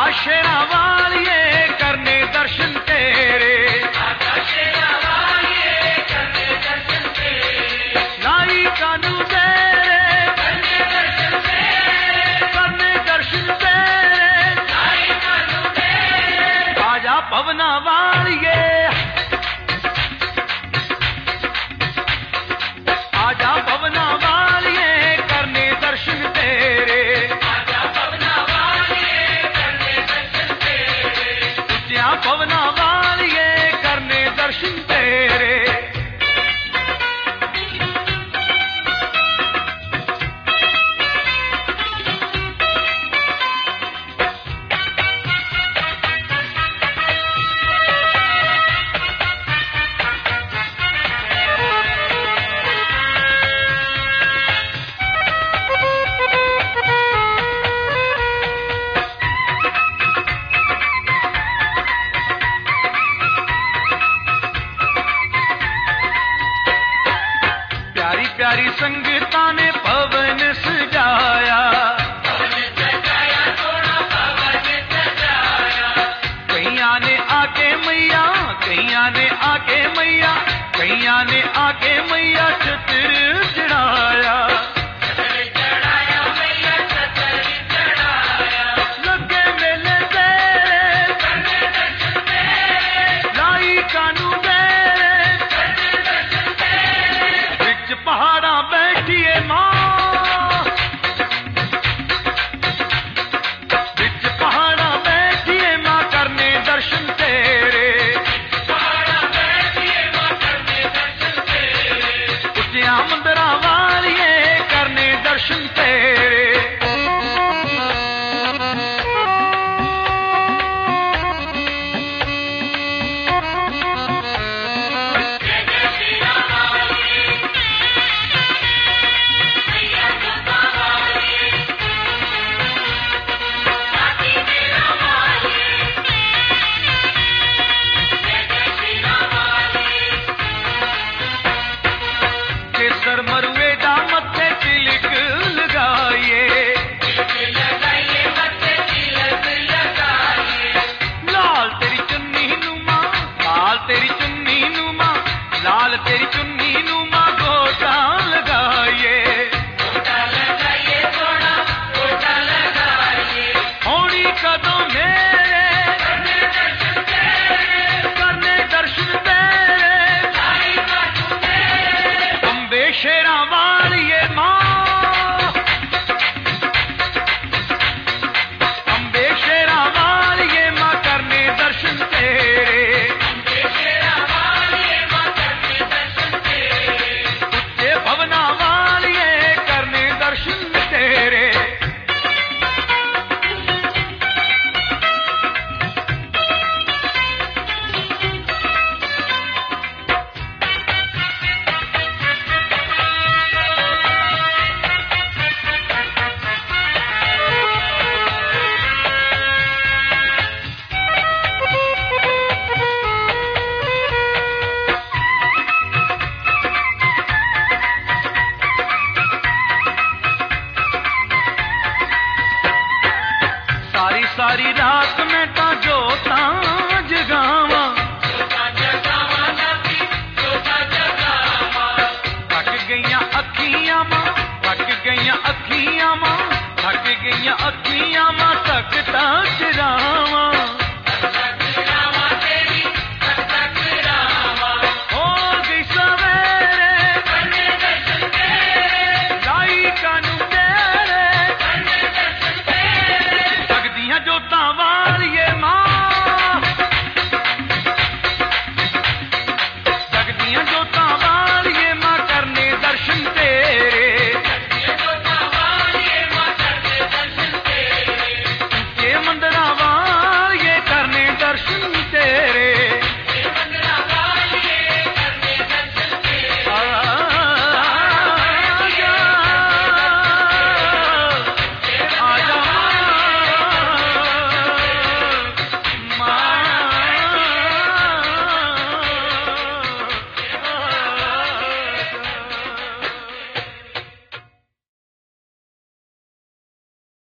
शेरा वालिए करने दर्शन तेरे, लाई कानू तेरे करने दर्शन तेरे, आजा पवना वालिए, आजा पवना वालिए करने दर्शन तेरे, पवना वालिए करने दर्शन तेरे। प्यारी संगीता ने पवन सजाया, कईया ने आके मैया, कईया ने आके मैया, कईया ने आके मैया छतर चढ़ाया, लगे मेले तेरे लाई कानू पहाड़ा बैठिए माँ, बिच पहाड़ा बैठिए माँ करने दर्शन तेरे, उच्चिया मंदिरा वालिए करने दर्शन तेरे। केसर मरुए दा मत्थे तिलक लगाइए, लाल तेरी चुन्नी नुमा, लाल तेरी चुन्नी नुमा, लाल तेरी चुन्नी नुमा गोटा लगाइए, होनी कदों मेरे करने दर्शन तेरे, शेरा वालिए माँ, अम्बे शेरा वालिए माँ करने दर्शन तेरे, उच्चे भवना वालिए करने दर्शन तेरे। सारी रात में तो जोता